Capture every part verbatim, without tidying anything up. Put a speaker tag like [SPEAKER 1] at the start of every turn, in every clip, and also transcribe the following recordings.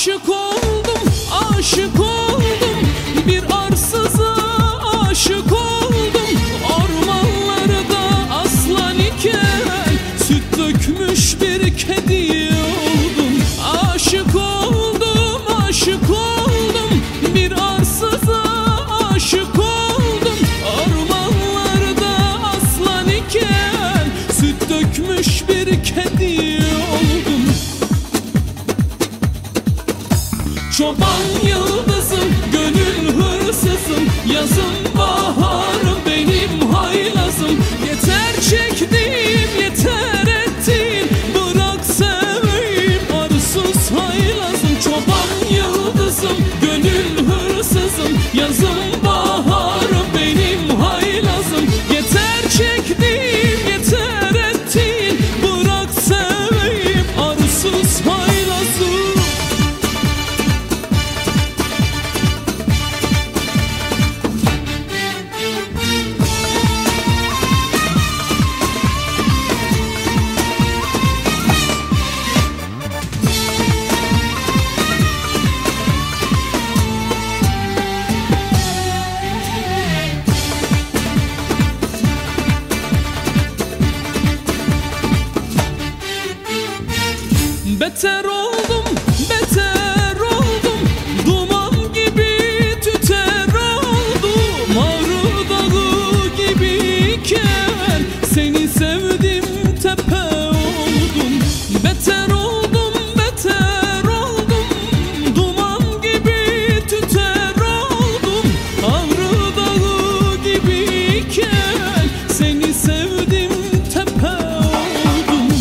[SPEAKER 1] Aşık oldum, aşık oldum, bir arsıza aşık oldum. Ormanlarda aslan iken süt dökmüş bir kedi oldum. Aşık oldum, aşık oldum, bir arsıza aşık oldum. Ormanlarda aslan iken süt dökmüş bir kedi oldum. Çoban yıldızım, gönül hırsızım, yazın baharım benim haylazım. Yeter çektiğim, yeter ettiğim, bırak seveyim arsız haylazım. Çoban yıldızım, gönül hırsızım, yazın baharım benim haylazım. Yeter çektiğim, yeter ettiğim, bırak seveyim arsız haylazım. Beter oldum, beter oldum, duman gibi tüter oldum. Ağrı dağı gibiyken seni sevdim tepe oldum. Beter oldum, beter oldum, duman gibi tüter oldum. Ağrı dağı gibiyken seni sevdim tepe oldum.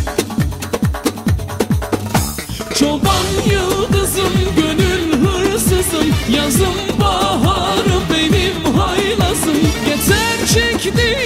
[SPEAKER 1] Çoban yıldızım, gönül hırsızım, yazım baharım benim haylazım. Yeter çekti